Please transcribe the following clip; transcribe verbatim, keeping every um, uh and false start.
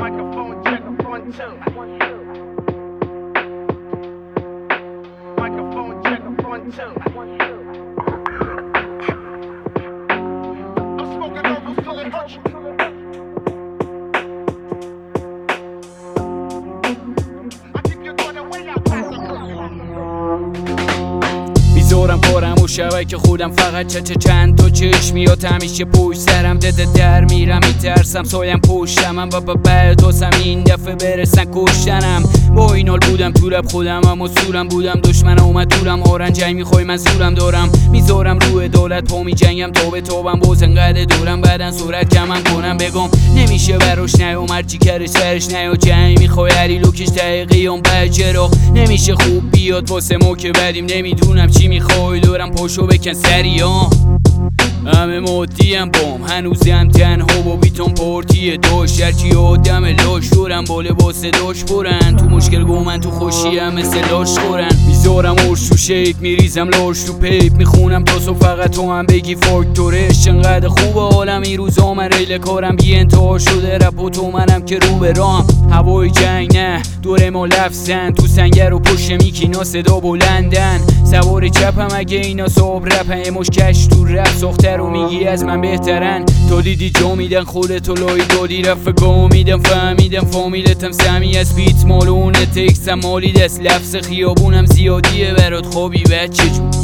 Microphone check one two. Microphone check one two. I'm smoking over till it hurts you. I keep you going away out past میذارم بارم و شبکه خودم فقط چه چه چند تا چشمیات همیشه پشت سرم دده در میرم میترسم سایم پشتمم و بعد واسم این دفعه برسن کشتنم. با این حال بودم تو رب خودم اما سورم بودم دشمنم اومد دورم آرن جنگ میخوای من زورم دارم میذارم رو عدالت پا میجنگم تا به تابم باز انقدر دورم بعدن صورت کمم کنم بگم نمیشه براش نیام هرچی کرش سرش نیا جنگ میخوای علی لوکش دقیقیام بجرا نمیشه خوب بیاد واسه ما که بدیم نمیدونم چی میخوای دورم پاشو بکن سریا همه مادیم بام هنوزم تنها با بیتون پارتیه داشت هرچی آدم لاش دورم با لباس داشت برن تو مشکل گومن تو خوشی هم مثل لاش خورن میذارم ارش تو شیک میریزم لاش تو پیپ میخونم تا صبح فقط تو هم بگی فاکتورش انقدر خوبه حالم این روزا من ریل کارم بی انتها شده رپ و تو منم که رو به رام هوای جنگ نه دوره ما لفظن تو سنگر و پشت میکینا صدا بلندن سوار چپم اگه اینا صبح رپن یه مش کش تو رپ ساخته رو میگی از من بهترن تو دیدی جا میدن خودتو لای دادی رفقا میدم فهمیدم فامیلتم سمی از بیت مالونه تکسم مالی دست لفظ خیابونم زیادیه برات خوابی بچه جون